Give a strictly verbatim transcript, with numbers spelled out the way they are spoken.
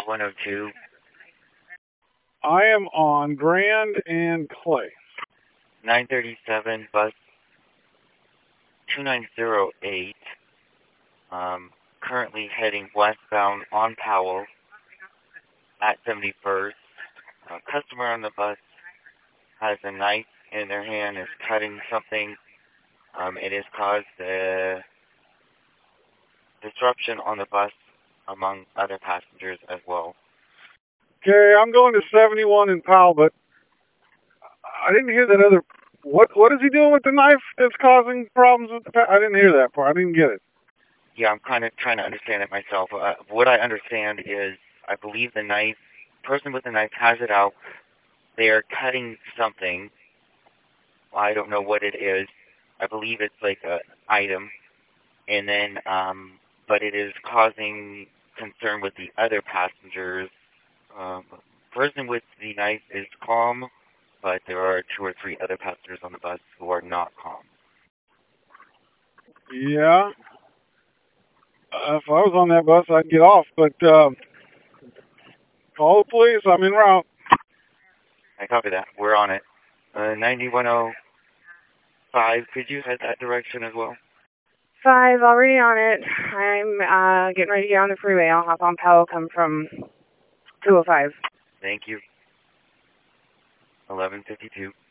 one oh two. I am on Grand and Clay. nine thirty-seven, bus two nine zero eight. Um, currently heading westbound on Powell at seventy-first. A customer on the bus has a knife in their hand, is cutting something. Um, it has caused a disruption on the bus among other passengers as well. Okay, I'm going to seventy-one in Powell, but I didn't hear that other. What What is he doing with the knife that's causing problems with the? Pa- I didn't hear that part. I didn't get it. Yeah, I'm kind of trying to understand it myself. Uh, what I understand is, I believe the knife, person with the knife has it out. They are cutting something. I don't know what it is. I believe it's like an item, and then, um, but it is causing concern with the other passengers. Um, person with the knife is calm, but there are two or three other passengers on the bus who are not calm. Yeah. Uh, if I was on that bus, I'd get off, but um, call the police. I'm en route. I copy that. We're on it. Uh, ninety-one oh five, could you head that direction as well? Five, already on it. I'm uh, getting ready to get on the freeway. I'll hop on Powell, come from two oh five. Thank you. eleven fifty-two.